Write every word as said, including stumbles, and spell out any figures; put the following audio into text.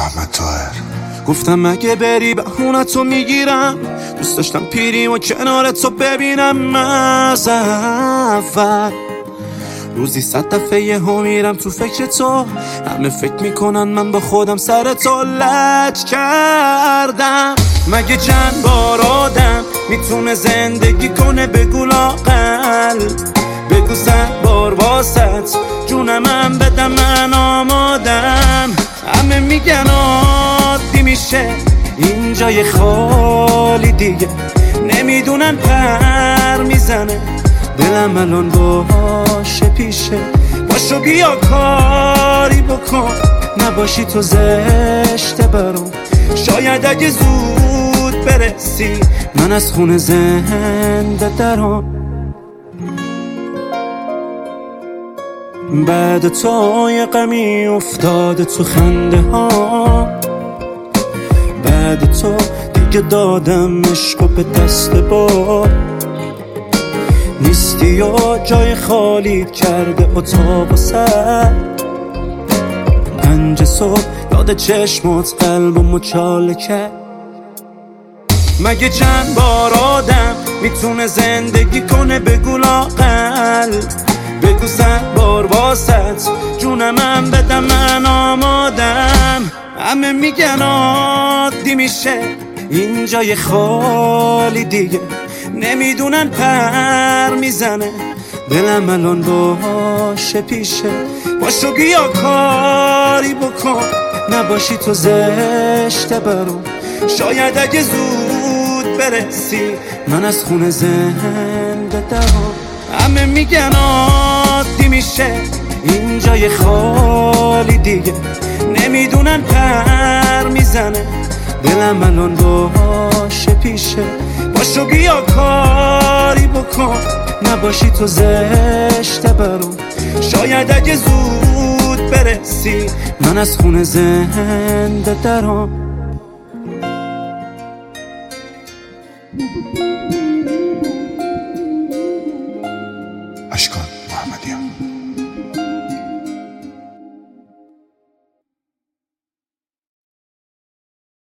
محمد طاهر. گفتم مگه بری بهونتو میگیرم، دوست داشتم پیریم و کنارتو ببینم از اول. روزی صد دفعه یه ها میرم تو فکر تو، همه فکر میکنن من با خودم سر تو لج کردم. مگه چند بار آدم میتونه زندگی کنه بگو لااقل، بگو صد بار واسط جونمم بدم من آمادم. همه میگن عادی میشه این جای خالی دیگه، نمیدونن پر میزنه دلم الان باشه پیشه. باشو بیا کاری بکن، نباشی تو زشته برام. شاید اگه زود برسی من از خونه زنده درام. بعد تو یه غمی افتاده تو خنده ها، بعد تو دیگه دادم عشقو به دست با نیستی و جای خالی کرده اتاق و سر. پنج صبح یاد چشمات قلب و مچاله کرد. مگه چند بار آدم میتونه زندگی کنه بگو لااقل، بگو صد بار واسط جونمم بدم من آمادم. همه میگن عادی میشه این جای خالی دیگه، نمیدونن پر میزنه دلم الان باشه پیشه. باشو بیا کاری بکن، نباشی تو زشته برام. شاید اگه زود برسی من از خونه زنده درام. همه میگن عادی میشه این جای خالی دیگه، نمیدونن پر میزنه دلم الان باشه پیشه. باشو بیا کاری بکن، نباشی تو زشته برام. شاید اگه زود برسی من از خونه زنده درام.